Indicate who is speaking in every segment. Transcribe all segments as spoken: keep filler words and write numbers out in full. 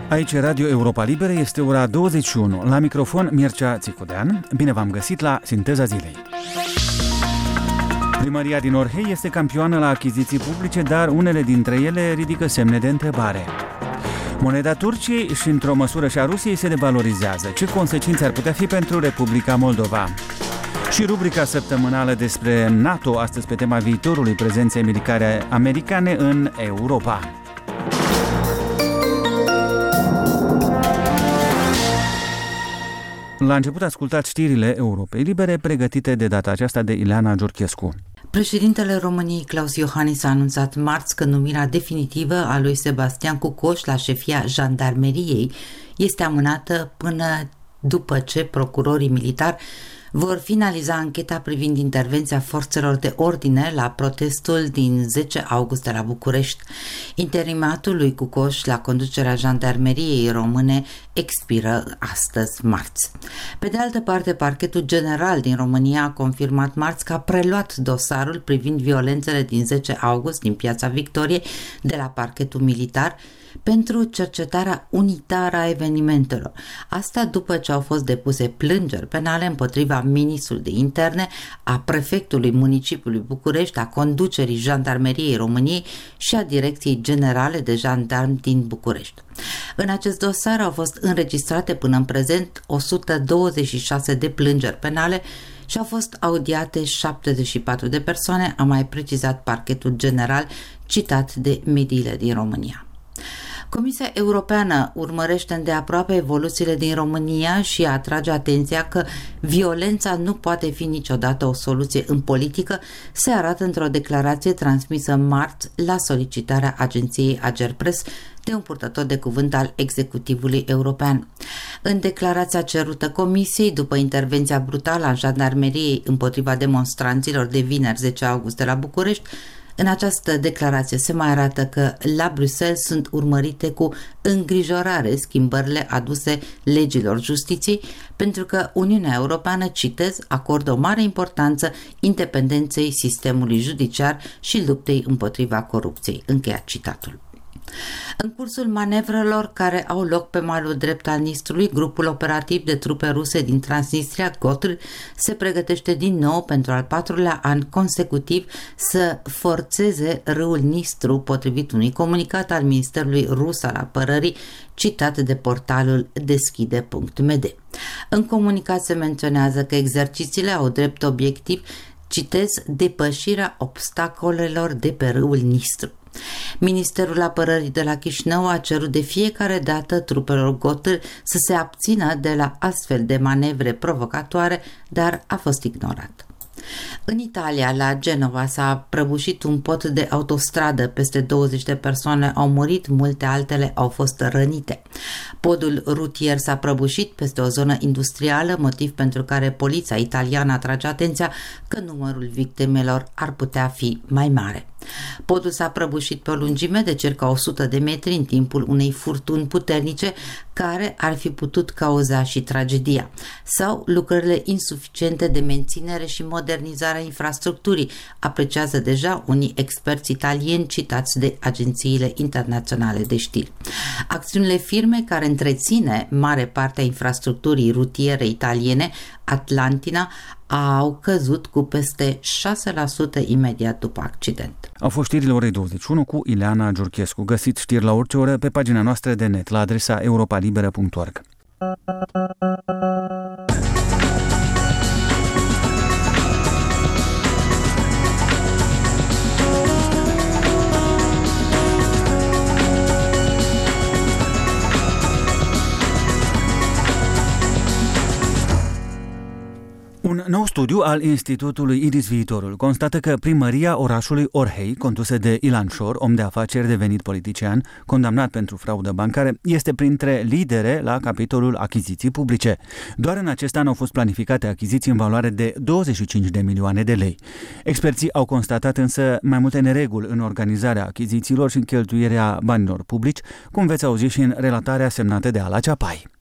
Speaker 1: Aici Radio Europa Liberă, este ora douăzeci și unu. La microfon Mircea Țicudean. Bine v-am găsit la Sinteza Zilei. Primăria din Orhei este campioană la achiziții publice, dar unele dintre ele ridică semne de întrebare. Moneda Turciei și, într-o măsură, și a Rusiei se devalorizează. Ce consecințe ar putea fi pentru Republica Moldova? Și rubrica săptămânală despre NATO, astăzi pe tema viitorului prezenței militare americane în Europa. La început ascultați știrile Europei Libere, pregătite de data aceasta de Ileana Giurchescu.
Speaker 2: Președintele României, Klaus Iohannis, a anunțat marți că numirea definitivă a lui Sebastian Cucoș la șefia Jandarmeriei este amânată până după ce procurorii militari vor finaliza ancheta privind intervenția forțelor de ordine la protestul din zece august de la București. Interimatul lui Cucoș la conducerea Jandarmeriei Române expiră astăzi, marți. Pe de altă parte, Parchetul General din România a confirmat marți că a preluat dosarul privind violențele din zece august din Piața Victoriei de la Parchetul Militar pentru cercetarea unitară a evenimentelor. Asta după ce au fost depuse plângeri penale împotriva ministrului de interne, a prefectului municipiului București, a conducerii Jandarmeriei României și a Direcției Generale de Jandarmi din București. În acest dosar au fost înregistrate până în prezent o sută douăzeci și șase de plângeri penale și au fost audiate șaptezeci și patru de persoane, a mai precizat Parchetul General citat de mediile din România. Comisia Europeană urmărește îndeaproape evoluțiile din România și atrage atenția că violența nu poate fi niciodată o soluție în politică, se arată într-o declarație transmisă marți la solicitarea agenției Agerpres de un purtător de cuvânt al executivului european. În declarația cerută Comisiei, după intervenția brutală a Jandarmeriei împotriva demonstranților de vineri zece august de la București, în această declarație se mai arată că la Bruxelles sunt urmărite cu îngrijorare schimbările aduse legilor justiției, pentru că Uniunea Europeană, citez, acordă o mare importanță independenței sistemului judiciar și luptei împotriva corupției. Încheiat citatul. În cursul manevrelor care au loc pe malul drept al Nistrului, grupul operativ de trupe ruse din Transnistria, Gotr, se pregătește din nou pentru al patrulea an consecutiv să forțeze râul Nistru, potrivit unui comunicat al Ministerului Rus al Apărării, citat de portalul deschide punct m d. În comunicat se menționează că exercițiile au drept obiectiv, citez, depășirea obstacolelor de pe râul Nistru. Ministerul Apărării de la Chișinău a cerut de fiecare dată trupelor Gotr să se abțină de la astfel de manevre provocatoare, dar a fost ignorat. În Italia, la Genova, s-a prăbușit un pod de autostradă, peste douăzeci de persoane au murit, multe altele au fost rănite. Podul rutier s-a prăbușit peste o zonă industrială, motiv pentru care poliția italiană atrage atenția că numărul victimelor ar putea fi mai mare. Podul s-a prăbușit pe o lungime de circa o sută de metri în timpul unei furtuni puternice care ar fi putut cauza și tragedia, sau lucrările insuficiente de menținere și modernizarea infrastructurii, apreciază deja unii experți italieni citați de agențiile internaționale de știri. Acțiunile firme care întreține mare parte a infrastructurii rutiere italiene, Atlantina, au căzut cu peste șase la sută imediat după accident.
Speaker 1: Au fost știrile orei douăzeci și unu cu Ileana Giurchescu. Găsiți știri la orice oră pe pagina noastră de net la adresa europa liberă punct org. Un nou studiu al Institutului Iris Viitorul constată că primăria orașului Orhei, condusă de Ilan Șor, om de afaceri devenit politician, condamnat pentru fraudă bancară, este printre lidere la capitolul achiziții publice. Doar în acest an au fost planificate achiziții în valoare de douăzeci și cinci de milioane de lei. Experții au constatat însă mai multe nereguli în organizarea achizițiilor și în cheltuirea banilor publici, cum veți auzi și în relatarea semnată de Ala Ceapai.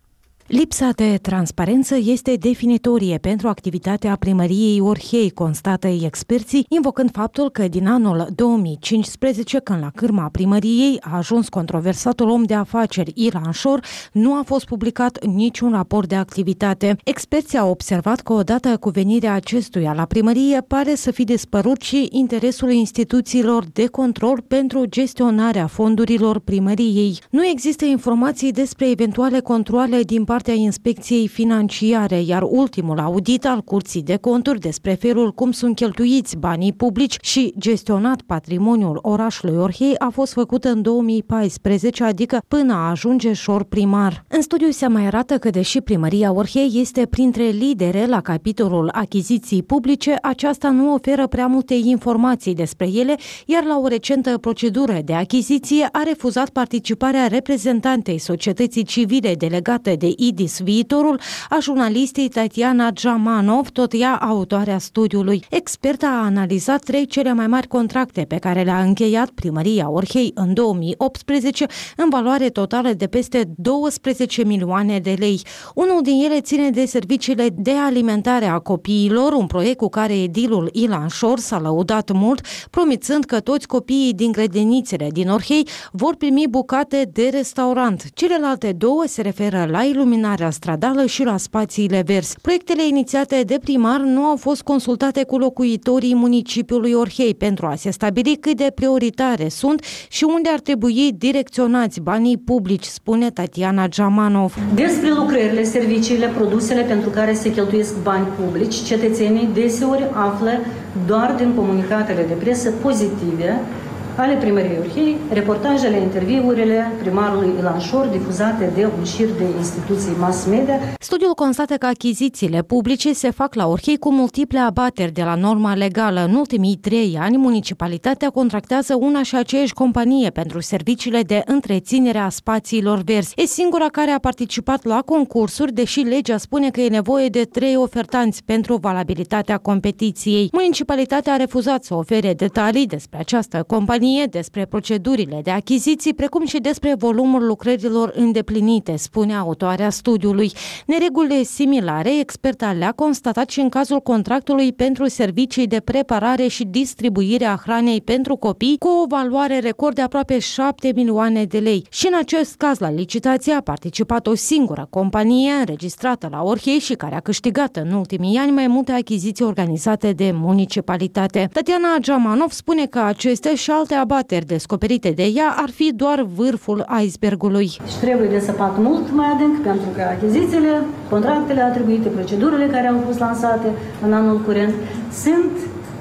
Speaker 3: Lipsa de transparență este definitorie pentru activitatea primăriei Orhei, constată experții, invocând faptul că din anul două mii cincisprezece, când la cârma primăriei a ajuns controversatul om de afaceri Ilan Șor, nu a fost publicat niciun raport de activitate. Experții au observat că odată cu venirea acestuia la primărie pare să fi dispărut și interesul instituțiilor de control pentru gestionarea fondurilor primăriei. Nu există informații despre eventuale controale din partea Inspecției Financiare, iar ultimul audit al Curții de Conturi despre felul cum sunt cheltuiți banii publici și gestionat patrimoniul orașului Orhei a fost făcut în două mii paisprezece, adică până a ajunge Șor primar. În studiu se mai arată că, deși primăria Orhei este printre lidere la capitolul achiziții publice, aceasta nu oferă prea multe informații despre ele, iar la o recentă procedură de achiziție a refuzat participarea reprezentantei societății civile delegate de I D I S Viitorul, a jurnalistei Tatiana Jamanov, tot ea autoarea studiului. Experta a analizat trei cele mai mari contracte pe care le-a încheiat primăria Orhei în două mii optsprezece, în valoare totală de peste douăsprezece milioane de lei. Unul din ele ține de serviciile de alimentare a copiilor, un proiect cu care edilul Ilan Șor s-a lăudat mult, promițând că toți copiii din grădinițele din Orhei vor primi bucate de restaurant. Celelalte două se referă la iluminarea stradală și la spațiile verzi. Proiectele inițiate de primar nu au fost consultate cu locuitorii municipiului Orhei pentru a se stabili cât de prioritare sunt și unde ar trebui direcționați banii publici, spune Tatiana Jamanov.
Speaker 4: Despre lucrările, serviciile, produsele pentru care se cheltuiesc bani publici, cetățenii deseori află doar din comunicatele de presă pozitive ale primăriei Orhei, reportajele, interviurile primarului Ilan Șor difuzate de un șir de instituții mass media.
Speaker 3: Studiul constată că achizițiile publice se fac la Orhei cu multiple abateri de la norma legală. În ultimii trei ani, municipalitatea contractează una și aceeași companie pentru serviciile de întreținere a spațiilor verzi. E singura care a participat la concursuri, deși legea spune că e nevoie de trei ofertanți pentru valabilitatea competiției. Municipalitatea a refuzat să ofere detalii despre această companie, despre procedurile de achiziții, precum și despre volumul lucrărilor îndeplinite, spune autoarea studiului. Neregulile similare, experta le-a constatat și în cazul contractului pentru servicii de preparare și distribuire a hranei pentru copii, cu o valoare record de aproape șapte milioane de lei. Și în acest caz, la licitație a participat o singură companie înregistrată la Orhei și care a câștigat în ultimii ani mai multe achiziții organizate de municipalitate. Tatiana Jamanov spune că aceste și alte abateri descoperite de ea ar fi doar vârful icebergului.
Speaker 4: Și trebuie de săpat mult mai adânc, pentru că achizițiile, contractele atribuite, procedurile care au fost lansate în anul curent sunt,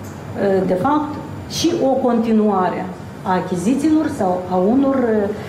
Speaker 4: de fapt, și o continuare a achizițiilor sau a unor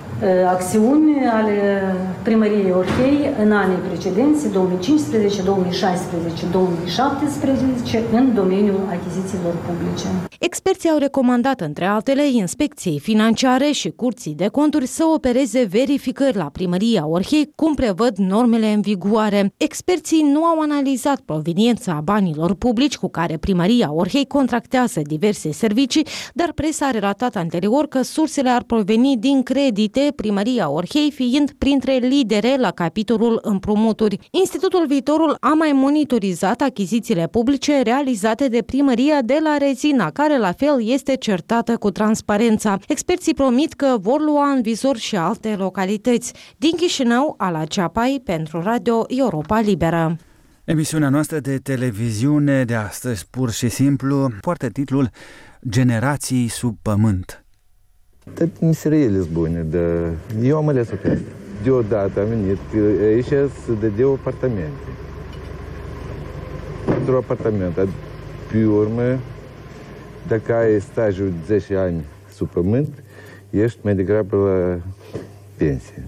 Speaker 4: acțiuni ale primăriei Orhei în anii precedenți, două mii cincisprezece, două mii șaisprezece, două mii șaptesprezece, în domeniul achizițiilor publice.
Speaker 3: Experții au recomandat, între altele, Inspecției Financiare și Curții de Conturi să opereze verificări la primăria Orhei, cum prevăd normele în vigoare. Experții nu au analizat proveniența banilor publici cu care primăria Orhei contractează diverse servicii, dar presa a relatat anterior că sursele ar proveni din credite, primăria Orhei fiind printre lidere la capitolul împrumuturi. Institutul Viitorul a mai monitorizat achizițiile publice realizate de primăria de la Rezina, care la fel este certată cu transparența. Experții promit că vor lua în vizor și alte localități. Din Chișinău, Ala Ceapai, pentru Radio Europa Liberă.
Speaker 1: Emisiunea noastră de televiziune de astăzi, pur și simplu, poartă titlul Generații sub pământ.
Speaker 5: Dar miseriile sunt bune, dar eu am ales-o pe asta. Deodată am venit aici să dădea apartamente. Pentru apartament. Pe urmă, dacă ai stagiul zece ani sub pământ, ești mai degrabă la pensie.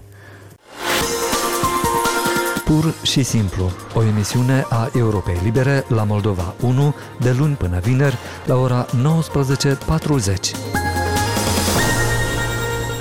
Speaker 6: Pur și simplu, o emisiune a Europei Libere la Moldova unu, de luni până vineri, la ora nouăsprezece patruzeci.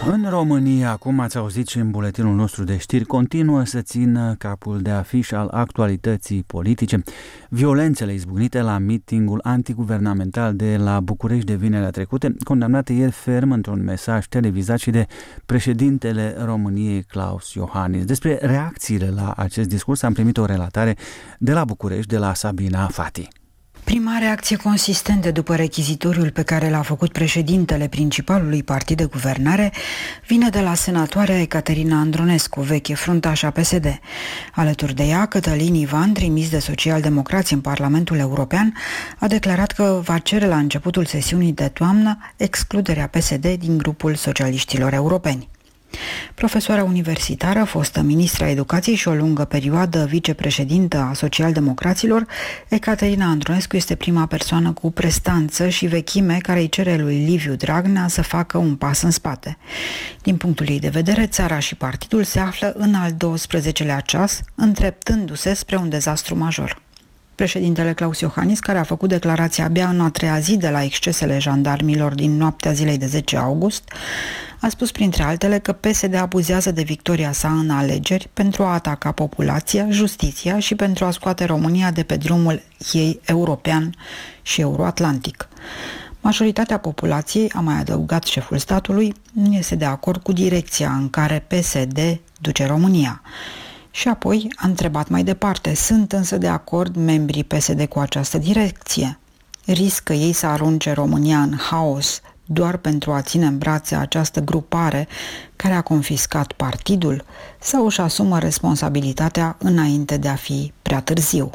Speaker 1: În România, cum ați auzit și în buletinul nostru de știri, continuă să țină capul de afiș al actualității politice. Violențele izbucnite la mitingul antiguvernamental de la București de vinerea trecută, condamnate ieri ferm într-un mesaj televizat și de președintele României Klaus Iohannis. Despre reacțiile la acest discurs am primit o relatare de la București, de la Sabina Fati.
Speaker 7: Prima reacție consistentă după rechizitoriul pe care l-a făcut președintele principalului partid de guvernare vine de la senatoarea Ecaterina Andronescu, veche fruntașa P S D. Alături de ea, Cătălin Ivan, trimis de socialdemocrați în Parlamentul European, a declarat că va cere la începutul sesiunii de toamnă excluderea P S D din grupul socialiștilor europeni. Profesoara universitară, fostă ministra educației și o lungă perioadă vicepreședintă a socialdemocraților, Ecaterina Andronescu este prima persoană cu prestanță și vechime care îi cere lui Liviu Dragnea să facă un pas în spate. Din punctul ei de vedere, țara și partidul se află în al douăsprezecelea ceas, întreptându-se spre un dezastru major. Președintele Klaus Iohannis, care a făcut declarația abia în a treia zi de la excesele jandarmilor din noaptea zilei de zece august, a spus printre altele că P S D abuzează de victoria sa în alegeri pentru a ataca populația, justiția și pentru a scoate România de pe drumul ei european și euroatlantic. Majoritatea populației, a mai adăugat șeful statului, nu este de acord cu direcția în care P S D duce România. Și apoi a întrebat mai departe, sunt însă de acord membrii P S D cu această direcție? Riscă ei să arunce România în haos doar pentru a ține în brațe această grupare care a confiscat partidul sau își asumă responsabilitatea înainte de a fi prea târziu?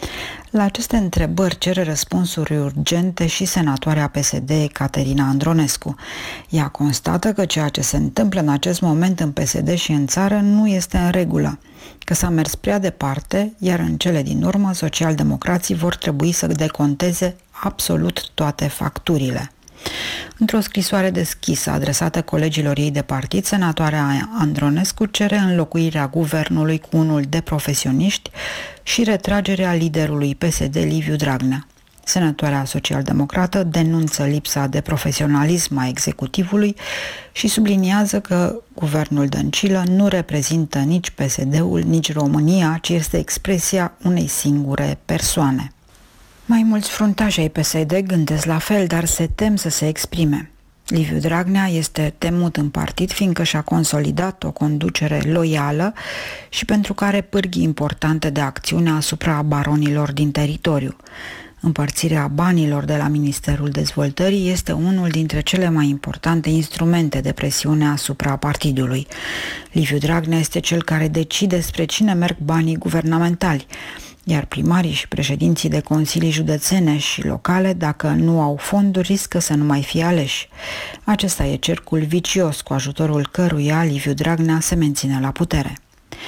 Speaker 7: La aceste întrebări cere răspunsuri urgente și senatoarea P S D Ecaterina Andronescu. Ea constată că ceea ce se întâmplă în acest moment în P S D și în țară nu este în regulă, că s-a mers prea departe, iar în cele din urmă socialdemocrații vor trebui să deconteze absolut toate facturile. Într-o scrisoare deschisă adresată colegilor ei de partid, senatoarea Andronescu cere înlocuirea guvernului cu unul de profesioniști și retragerea liderului P S D Liviu Dragnea. Senatoarea social-democrată denunță lipsa de profesionalism a executivului și subliniază că guvernul Dăncilă nu reprezintă nici P S D-ul, nici România, ci este expresia unei singure persoane. Mai mulți fruntași ai P S D gândesc la fel, dar se tem să se exprime. Liviu Dragnea este temut în partid fiindcă și-a consolidat o conducere loială și pentru că are pârghii importante de acțiune asupra baronilor din teritoriu. Împărțirea banilor de la Ministerul Dezvoltării este unul dintre cele mai importante instrumente de presiune asupra partidului. Liviu Dragnea este cel care decide spre cine merg banii guvernamentali, iar primarii și președinții de consilii județene și locale, dacă nu au fonduri, riscă să nu mai fie aleși. Acesta e cercul vicios cu ajutorul căruia Liviu Dragnea se menține la putere.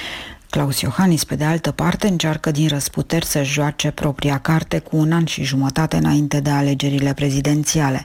Speaker 7: Klaus Iohannis, pe de altă parte, încearcă din răsputeri să joace propria carte cu un an și jumătate înainte de alegerile prezidențiale.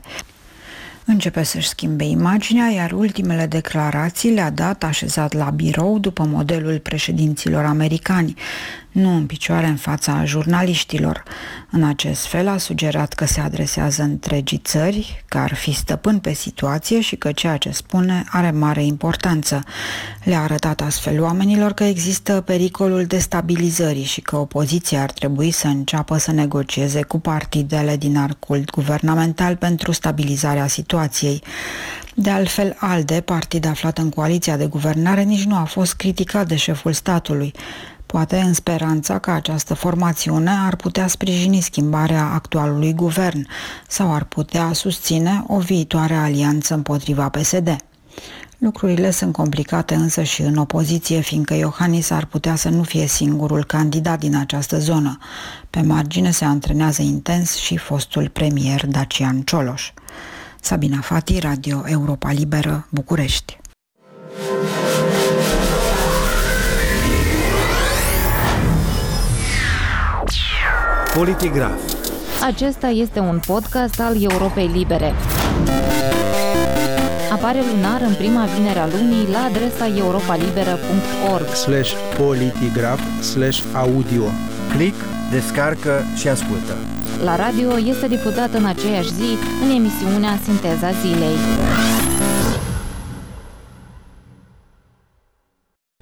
Speaker 7: Începe să-și schimbe imaginea, iar ultimele declarații le-a dat așezat la birou după modelul președinților americani, nu în picioare în fața jurnaliștilor. În acest fel a sugerat că se adresează întregii țări, că ar fi stăpân pe situație și că ceea ce spune are mare importanță. Le-a arătat astfel oamenilor că există pericolul destabilizării și că opoziția ar trebui să înceapă să negocieze cu partidele din arcul guvernamental pentru stabilizarea situației. De altfel, ALDE, partid aflat în coaliția de guvernare, nici nu a fost criticat de șeful statului, poate în speranța că această formațiune ar putea sprijini schimbarea actualului guvern sau ar putea susține o viitoare alianță împotriva P S D. Lucrurile sunt complicate însă și în opoziție, fiindcă Iohannis ar putea să nu fie singurul candidat din această zonă. Pe margine se antrenează intens și fostul premier Dacian Cioloș. Sabina Fati, Radio Europa Liberă, București.
Speaker 1: Politigraf.
Speaker 8: Acesta este un podcast al Europei Libere. Apare lunar în prima vinere a lunii la adresa europalibera punct org
Speaker 9: slash politigraf slash audio.
Speaker 1: Click, descarcă și ascultă.
Speaker 8: La radio este difuzat în aceeași zi în emisiunea Sinteza Zilei.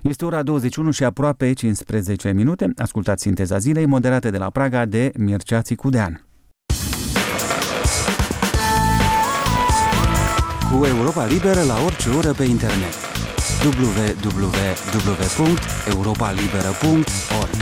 Speaker 1: Este ora douăzeci și unu și aproape cincisprezece minute. Ascultați Sinteza Zilei, moderată de la Praga de Mircea Țicudean. Cu Europa Liberă la orice oră pe internet. w w w punct europa liberă punct org.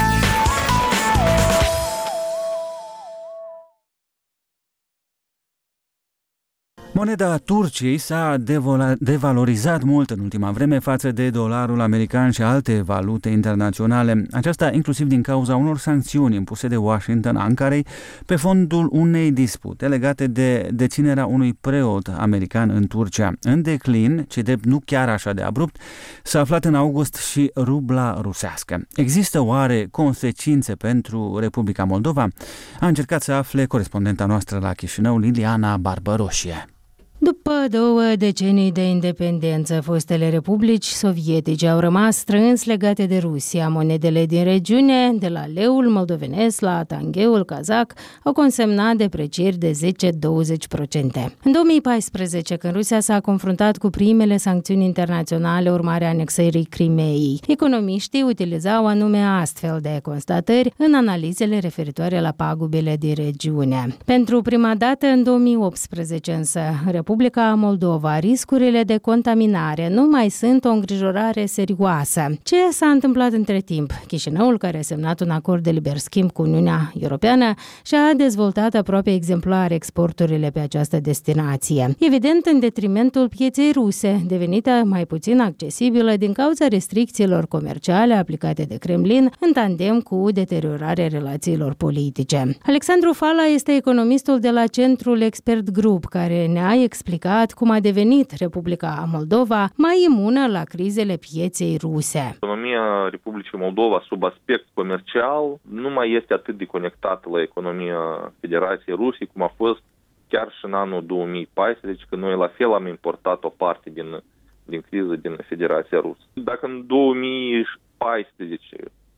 Speaker 1: Moneda Turciei s-a devalorizat mult în ultima vreme față de dolarul american și alte valute internaționale, aceasta inclusiv din cauza unor sancțiuni impuse de Washington Ankarei pe fondul unei dispute legate de deținerea unui preot american în Turcia. În declin, ce drept nu chiar așa de abrupt, s-a aflat în august și rubla rusească. Există oare consecințe pentru Republica Moldova? A încercat să afle corespondenta noastră la Chișinău, Liliana Barbăroșie.
Speaker 10: După două decenii de independență, fostele republici sovietice au rămas strâns legate de Rusia. Monedele din regiune, de la leul moldovenesc la tangheul kazak, au consemnat deprecieri de zece douăzeci la sută. În două mii paisprezece, când Rusia s-a confruntat cu primele sancțiuni internaționale urmare a anexării Crimeei, economiștii utilizau anume astfel de constatări în analizele referitoare la pagubele din regiune. Pentru prima dată, în două mii optsprezece însă, Republica Moldova, riscurile de contaminare nu mai sunt o îngrijorare serioasă. Ce s-a întâmplat între timp? Chișinăul, care a semnat un acord de liber schimb cu Uniunea Europeană, și-a dezvoltat aproape exemplar exporturile pe această destinație. Evident, în detrimentul pieței ruse, devenită mai puțin accesibilă din cauza restricțiilor comerciale aplicate de Kremlin, în tandem cu deteriorarea relațiilor politice. Alexandru Fala este economistul de la Centrul Expert Group, care ne-a explicat cum a devenit Republica Moldova mai imună la crizele pieței ruse.
Speaker 11: Economia Republicii Moldova, sub aspect comercial, nu mai este atât de conectată la economia Federației Rusiei, cum a fost chiar și în anul două mii paisprezece, când noi la fel am importat o parte din, din criză din Federația Rusă. Dacă în două mii paisprezece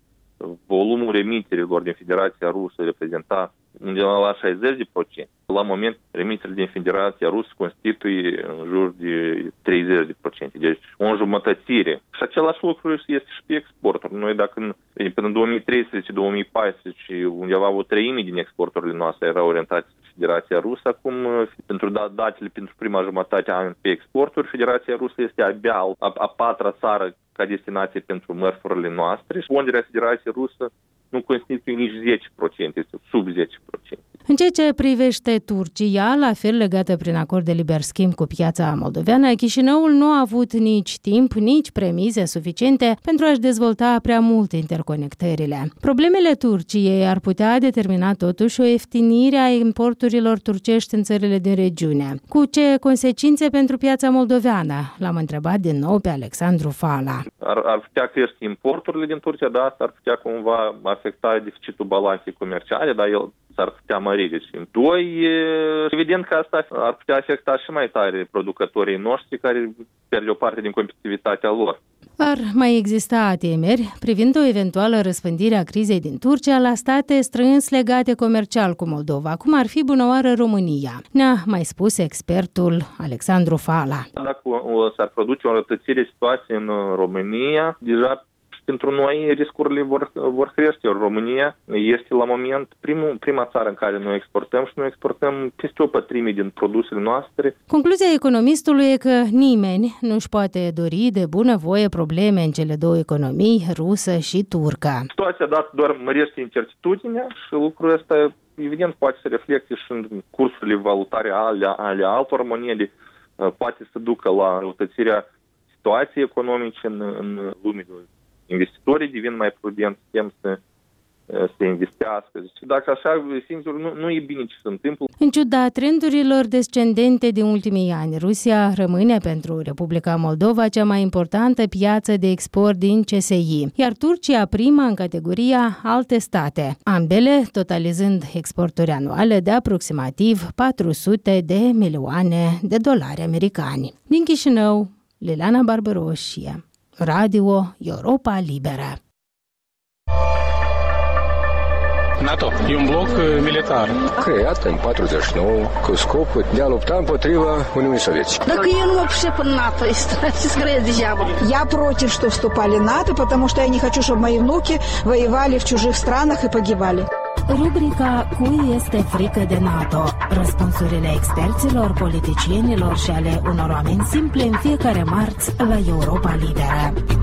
Speaker 11: volumul emiterilor din Federația Rusă reprezenta undeva la șaizeci la sută, la moment remiterile din Federația Rusă constituie în jur de treizeci la sută, deci o înjumătățire. Și același lucru este și pe exporturi. Noi dacă în, până în două mii treisprezece două mii paisprezece undeva o treime din exporturile noastre erau orientate spre Federația Rusă, acum pentru datele pentru prima jumătate a anului pe exporturi, Federația Rusă este abia a, a patra țară ca destinație pentru mărfurile noastre și ponderea Federației Rusă nu constituie nici zece la sută, este sub zece la sută.
Speaker 10: În ceea ce privește Turcia, la fel legată prin acord de liber schimb cu piața moldoveană, Chișinăul nu a avut nici timp, nici premize suficiente pentru a-și dezvolta prea mult interconectările. Problemele Turciei ar putea determina totuși o ieftinire a importurilor turcești în țările din regiune. Cu ce consecințe pentru piața moldoveană? L-am întrebat din nou pe Alexandru Fala.
Speaker 11: Ar, ar putea crește importurile din Turcia, dar asta ar putea cumva afecta deficitul balanței comerciale, dar el s-ar putea mări. Deci, doi, evident că asta ar putea afecta și mai tare producătorii noștri care pierd o parte din competitivitatea lor.
Speaker 10: Ar mai exista temeri privind o eventuală răspândire a crizei din Turcia la state strâns legate comercial cu Moldova, cum ar fi bunăoară România. Ne-a mai spus expertul Alexandru Fala.
Speaker 11: Dacă s-ar produce o înrăutățire situației în România, deja pentru noi riscurile vor, vor crește. România este la moment primul, prima țară în care noi exportăm și noi exportăm peste o pătrime din produsele noastre.
Speaker 10: Concluzia economistului e că nimeni nu își poate dori de bunăvoie probleme în cele două economii, rusă și turcă.
Speaker 11: Situația dată doar mărește incertitudinea și lucrul ăsta evident poate să reflecte și în cursurile valutare ale, ale altor monede, poate să ducă la răutățirea situației economice în, în lume. Investitorii devin mai prudenți, tem să, să investească. Și dacă așa, sincer, nu, nu e bine ce se întâmplă.
Speaker 10: În ciuda trendurilor descendente din ultimii ani, Rusia rămâne pentru Republica Moldova cea mai importantă piață de export din C S I, iar Turcia prima în categoria alte state, ambele totalizând exporturi anuale de aproximativ patru sute de milioane de dolari americani. Din Chișinău, Liliana Barbăroșie, Radio Europa Liberă.
Speaker 12: NATO e un bloc militar.
Speaker 13: Creat în patruzeci și nouă cu scopul de a lupta împotriva Uniunii Sovietice.
Speaker 14: Dacă eu nu вообще în НАТО, ce crezi degeaba. Я против, что вступали в НАТО, потому что я не хочу, чтобы мои внуки воевали в чужих странах и погибали.
Speaker 3: Rubrica Cui este frică de NATO? Răspunsurile experților, politicienilor și ale unor oameni simple în fiecare marți la Europa Liberă.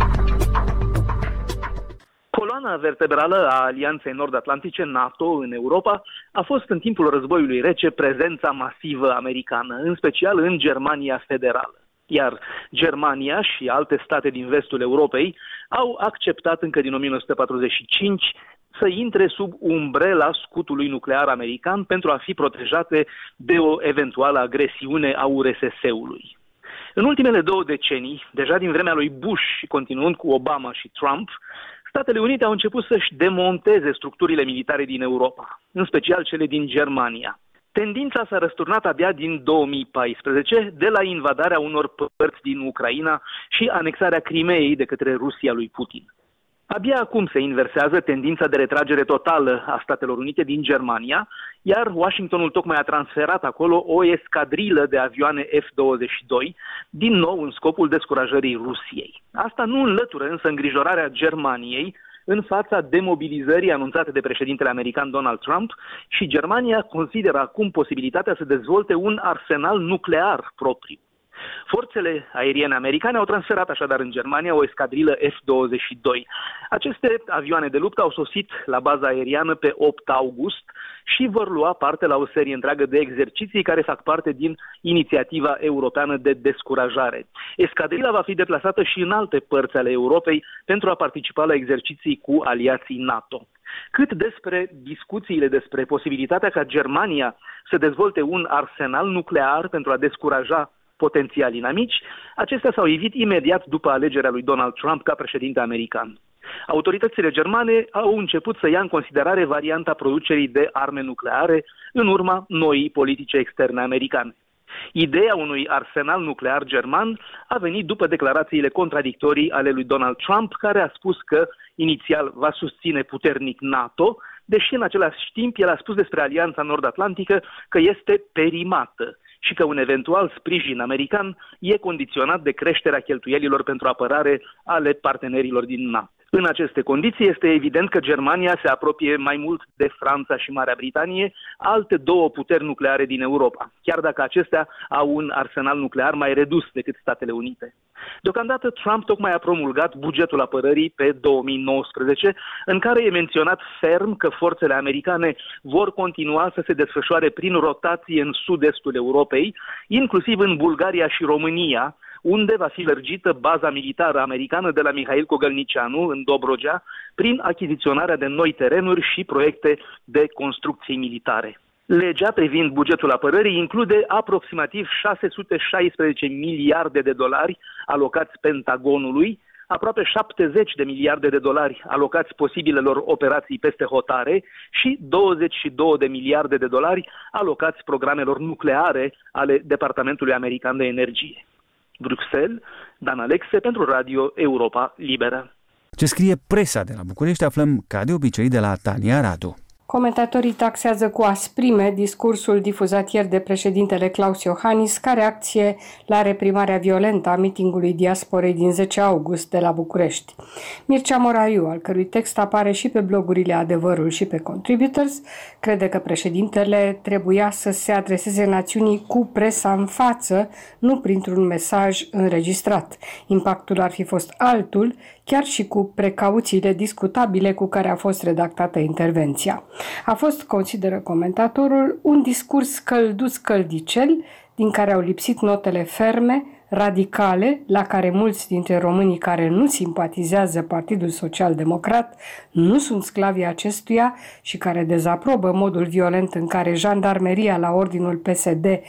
Speaker 15: Coloana vertebrală a Alianței Nord-Atlantice NATO în Europa a fost în timpul războiului rece prezența masivă americană, în special în Germania federală. Iar Germania și alte state din vestul Europei au acceptat încă din o mie nouă sute patruzeci și cinci să intre sub umbrela scutului nuclear american pentru a fi protejate de o eventuală agresiune a U R S S-ului. În ultimele două decenii, deja din vremea lui Bush și continuând cu Obama și Trump, Statele Unite au început să-și demonteze structurile militare din Europa, în special cele din Germania. Tendința s-a răsturnat abia din două mii paisprezece, de la invadarea unor părți din Ucraina și anexarea Crimeei de către Rusia lui Putin. Abia acum se inversează tendința de retragere totală a Statelor Unite din Germania, iar Washingtonul tocmai a transferat acolo o escadrilă de avioane F douăzeci și doi, din nou în scopul descurajării Rusiei. Asta nu înlătură însă îngrijorarea Germaniei în fața demobilizării anunțate de președintele american Donald Trump și Germania consideră acum posibilitatea să dezvolte un arsenal nuclear propriu. Forțele aeriene americane au transferat așadar în Germania o escadrilă F douăzeci și doi. Aceste avioane de luptă au sosit la baza aeriană pe opt august și vor lua parte la o serie întreagă de exerciții care fac parte din inițiativa europeană de descurajare. Escadrila va fi deplasată și în alte părți ale Europei pentru a participa la exerciții cu aliații NATO. Cât despre discuțiile despre posibilitatea ca Germania să dezvolte un arsenal nuclear pentru a descuraja potențial inamici, acestea s-au ivit imediat după alegerea lui Donald Trump ca președinte american. Autoritățile germane au început să ia în considerare varianta producerii de arme nucleare în urma noii politici externe americane. Ideea unui arsenal nuclear german a venit după declarațiile contradictorii ale lui Donald Trump, care a spus că inițial va susține puternic NATO, deși în același timp el a spus despre Alianța Nord-Atlantică că este perimată și că un eventual sprijin american e condiționat de creșterea cheltuielilor pentru apărare ale partenerilor din NATO. În aceste condiții este evident că Germania se apropie mai mult de Franța și Marea Britanie, alte două puteri nucleare din Europa, chiar dacă acestea au un arsenal nuclear mai redus decât Statele Unite. Deocamdată Trump tocmai a promulgat bugetul apărării pe două mii nouăsprezece, în care e menționat ferm că forțele americane vor continua să se desfășoare prin rotație în sud-estul Europei, inclusiv în Bulgaria și România, unde va fi lărgită baza militară americană de la Mihail Cogălnicianu, în Dobrogea, prin achiziționarea de noi terenuri și proiecte de construcții militare. Legea privind bugetul apărării include aproximativ șase sute șaisprezece miliarde de dolari alocați Pentagonului, aproape șaptezeci de miliarde de dolari alocați posibilelor operații peste hotare și douăzeci și două de miliarde de dolari alocați programelor nucleare ale Departamentului American de Energie. Bruxelles, Dan Alexe pentru Radio Europa Liberă.
Speaker 1: Ce scrie presa de la București aflăm ca de obicei de la Tania Radu.
Speaker 16: Comentatorii taxează cu asprime discursul difuzat ieri de președintele Klaus Iohannis ca reacție la reprimarea violentă a mitingului diasporei din zece august de la București. Mircea Moraiu, al cărui text apare și pe blogurile Adevărul și pe Contributors, crede că președintele trebuia să se adreseze națiunii cu presa în față, nu printr-un mesaj înregistrat. Impactul ar fi fost altul, chiar și cu precauțiile discutabile cu care a fost redactată intervenția. A fost, consideră comentatorul, un discurs călduț căldicel, din care au lipsit notele ferme, radicale, la care mulți dintre românii care nu simpatizează Partidul Social-Democrat nu sunt sclavii acestuia și care dezaprobă modul violent în care jandarmeria la ordinul P S D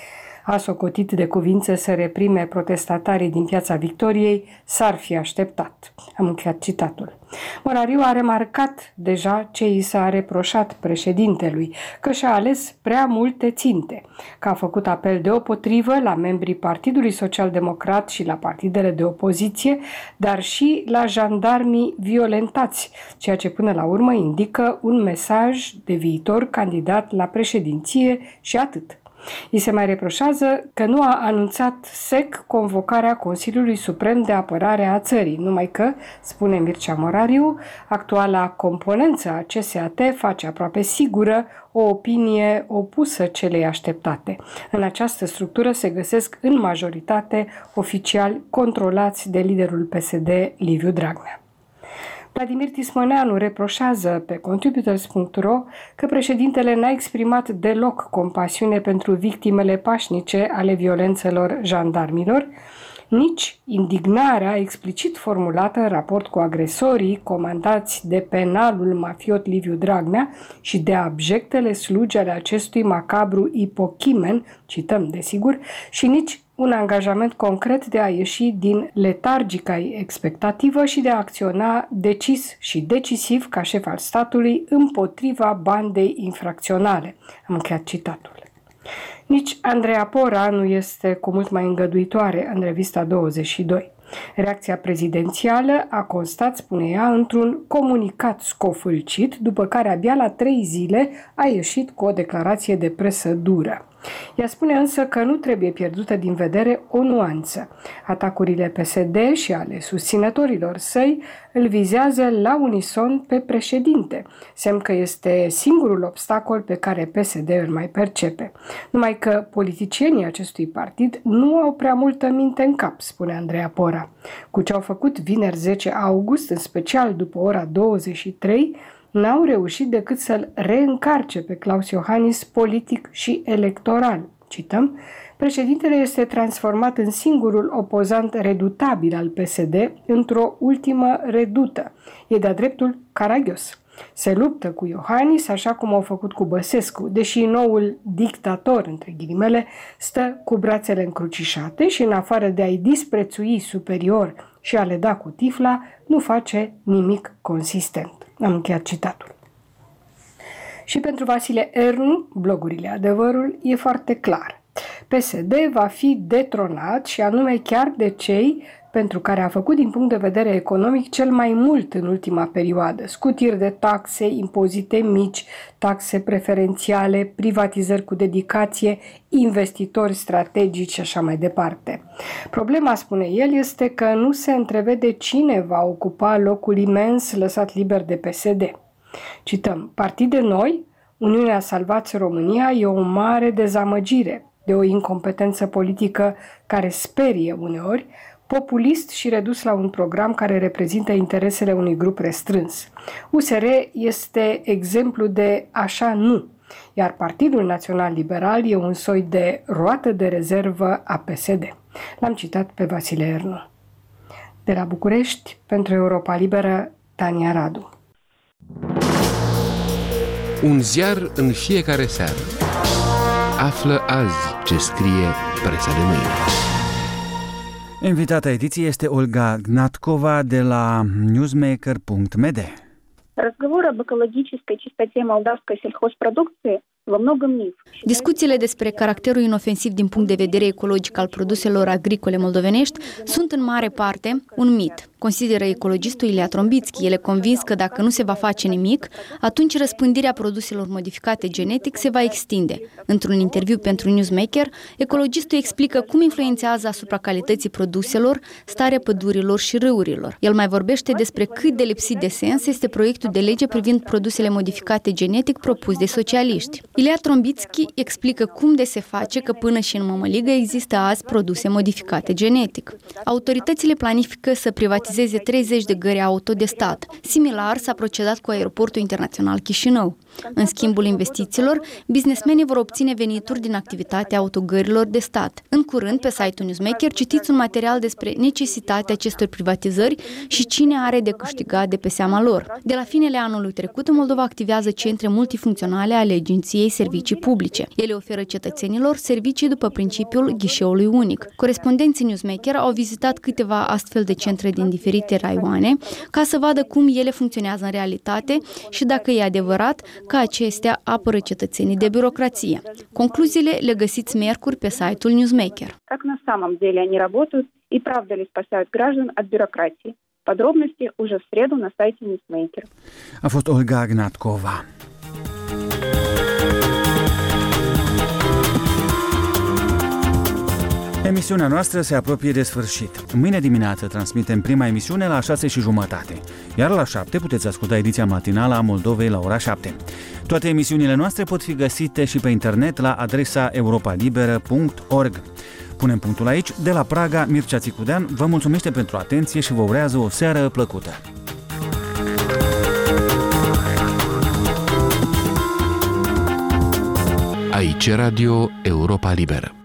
Speaker 16: A socotit de cuvință să reprime protestatarii din Piața Victoriei, s-ar fi așteptat. Am încheiat citatul. Morariu a remarcat deja ce i s-a reproșat președintelui, că și-a ales prea multe ținte, că a făcut apel deopotrivă la membrii Partidului Social-Democrat și la partidele de opoziție, dar și la jandarmii violentați, ceea ce până la urmă indică un mesaj de viitor candidat la președinție și atât. I se mai reproșează că nu a anunțat sec convocarea Consiliului Suprem de Apărare a țării, numai că, spune Mircea Morariu, actuala componență a C S A T face aproape sigură o opinie opusă celei așteptate. În această structură se găsesc în majoritate oficiali controlați de liderul P S D, Liviu Dragnea. Vladimir Tismăneanu reproșează pe contributors punct ro că președintele n-a exprimat deloc compasiune pentru victimele pașnice ale violențelor jandarmilor, nici indignarea explicit formulată în raport cu agresorii comandați de penalul mafiot Liviu Dragnea și de abjectele slugi ale acestui macabru ipochimen, cităm desigur, și nici un angajament concret de a ieși din letargica expectativă și de a acționa decis și decisiv ca șef al statului împotriva bandei infracționale. Am încheiat citatul. Nici Andreea Pora nu este cu mult mai îngăduitoare în revista douăzeci și doi. Reacția prezidențială a constat, spune ea, într-un comunicat scofâlcit, după care abia la trei zile a ieșit cu o declarație de presă dură. Ea spune însă că nu trebuie pierdută din vedere o nuanță. Atacurile P S D și ale susținătorilor săi îl vizează la unison pe președinte, semn că este singurul obstacol pe care P S D îl mai percepe. Numai că politicienii acestui partid nu au prea multă minte în cap, spune Andreea Pora. Cu ce au făcut vineri zece august, în special după ora douăzeci și trei, n-au reușit decât să-l reîncarce pe Klaus Iohannis politic și electoral. Cităm, președintele este transformat în singurul opozant redutabil al P S D într-o ultimă redută. E de-a dreptul caragios. Se luptă cu Iohannis așa cum au făcut cu Băsescu, deși noul dictator, între ghilimele, stă cu brațele încrucișate și în afară de a-i disprețui superior și a le da cu tifla, nu face nimic consistent. Am încheiat citatul. Și pentru Vasile Ernu, blogurile Adevărul, e foarte clar. P S D va fi detronat și anume chiar de cei pentru care a făcut din punct de vedere economic cel mai mult în ultima perioadă. Scutiri de taxe, impozite mici, taxe preferențiale, privatizări cu dedicație, investitori strategici și așa mai departe. Problema, spune el, este că nu se întrevede cine va ocupa locul imens lăsat liber de P S D. Cităm, partide noi, Uniunea Salvați România e o mare dezamăgire de o incompetență politică care sperie uneori, populist și redus la un program care reprezintă interesele unui grup restrâns. U S R este exemplu de așa nu, iar Partidul Național Liberal e un soi de roată de rezervă a P S D. L-am citat pe Vasile Ernu. De la București, pentru Europa Liberă, Tania Radu.
Speaker 17: Un ziar în fiecare seară. Află azi ce scrie presa de mâine.
Speaker 1: Invitata ediției este Olga Gnatkova de la newsmaker punct m d.
Speaker 18: Разговор об экологической чистоте молдавской сельхозпродукции во многом миф.
Speaker 19: Discuțiile despre caracterul inofensiv din punct de vedere ecologic al produselor agricole moldovenești sunt în mare parte un mit, consideră ecologistul Ilia Trombitski. El e convins că dacă nu se va face nimic, atunci răspândirea produselor modificate genetic se va extinde. Într-un interviu pentru Newsmaker, ecologistul explică cum influențează asupra calității produselor starea pădurilor și râurilor. El mai vorbește despre cât de lipsit de sens este proiectul de lege privind produsele modificate genetic propus de socialiști. Ilia Trombitski explică cum de se face că până și în mămăligă există azi produse modificate genetic. Autoritățile planifică să privatizeze treizeci de gări auto de stat. Similar s-a procedat cu aeroportul internațional Chișinău. În schimbul investițiilor, businessmenii vor obține venituri din activitatea autogărilor de stat. În curând, pe site-ul Newsmaker, citiți un material despre necesitatea acestor privatizări și cine are de câștigat de pe seama lor. De la finele anului trecut, în Moldova activează centre multifuncționale ale Agenției ei servicii publice. Ele oferă cetățenilor servicii după principiul ghișeului unic. Corespondenții Newsmaker au vizitat câteva astfel de centre din diferite raioane ca să vadă cum ele funcționează în realitate și dacă e adevărat că acestea apără cetățenii de birocrație. Concluziile le găsiți miercuri pe site-ul Newsmaker.
Speaker 18: Как на самом деле они работают и правда ли спасают граждан от бюрократии? Подробности уже в среду на сайте Newsmaker.
Speaker 1: A fost Olga Gnatkova. Emisiunea noastră se apropie de sfârșit. Mâine dimineață transmitem prima emisiune la șase și jumătate, iar la șapte puteți asculta ediția matinală a Moldovei la ora șapte. Toate emisiunile noastre pot fi găsite și pe internet la adresa europa liberă punct org. Punem punctul aici. De la Praga, Mircea Țicudean vă mulțumește pentru atenție și vă urează o seară plăcută.
Speaker 17: Aici Radio Europa Liberă.